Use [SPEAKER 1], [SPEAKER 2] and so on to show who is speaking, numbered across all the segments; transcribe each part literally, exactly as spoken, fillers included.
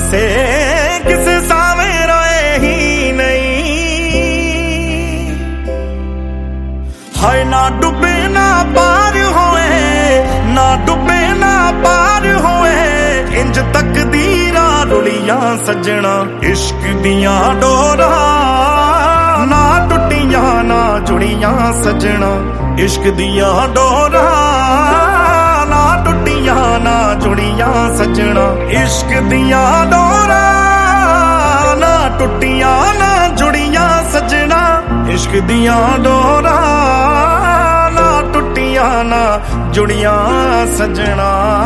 [SPEAKER 1] पासे किसे सावे रोए ही नहीं। हाय ना डुबे ना पार होए, ना डुबे ना पार होए, इंज तकदीरा रुलियां सजना। इश्क दियां डोरा ना टुटियां ना जुड़ियां सजना। इश्क दियां डोरा ना टुटियां ना जुड़ियां सजना। इश्क दियां डोरा ना टुटियां ना जुड़ियां सजना। इश्क दियां डोरा ना टुटियां ना जुड़ियां सजना।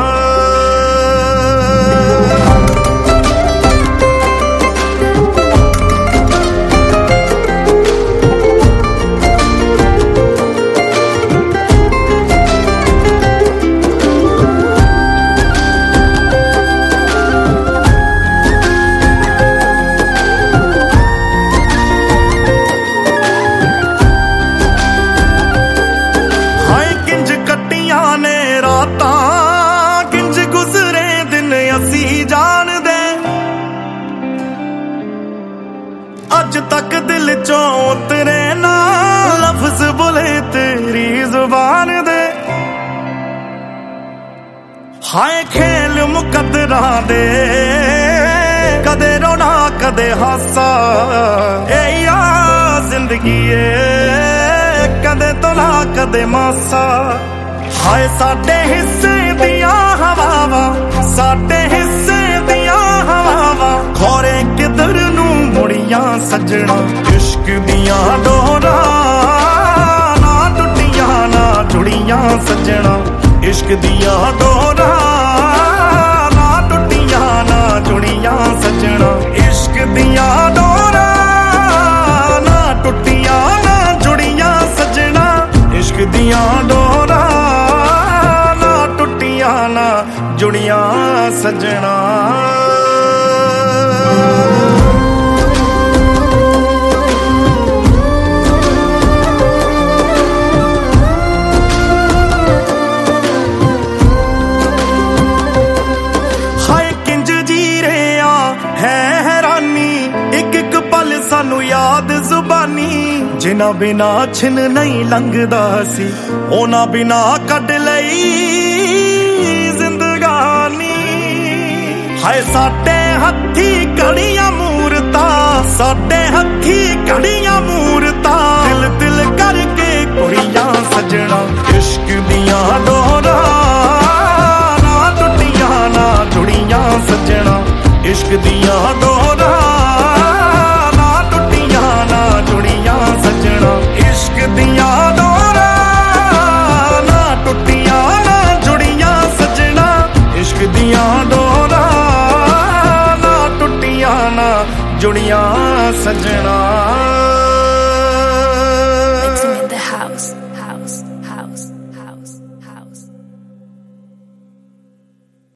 [SPEAKER 1] अज तक दिल चों उतरे ना लफ्ज बोले तेरी जुबान दे। हाय खेल मुकद्दरा दे, कदे रोना कदे हासा, ए या जिंदगी ए कदे तोला कदे मासा। हाय साडे हिस्से दियां हवावां, साडे हिस्से दियां हवावां, खोरे किधर नूं मुड़ियां सजना। इश्क दियां डोरा ना टुटियां ना जुड़ियां सजना। इश्क दियां डोरा ना टुटियां ना जुड़ियां सजना। इश्क दियां डोरा ना टुटियां ना जुड़ियां सजना। इश्क दियां डोरा ना टुटियां ना जुड़ियां सजना। सानू याद जुबानी जिन्हां बिना छिन नहीं लंघदा सी, उन्हां बिना कढ लई जिंदगानी। हाय साडे हत्थी कड़ियां मूरतां, साडे हत्थी कड़ियां मूरतां, दिल दिल करके कुड़ियां सजना। इश्क दियां डोरा ना टुटियां ना जुड़ियां सजना। इश्क दियां डोरा इश्क दियां डोरा ना टुटियां ना जुड़ियां सजना। इश्क दियां डोरा ना टुटियां ना जुड़ियां सजना।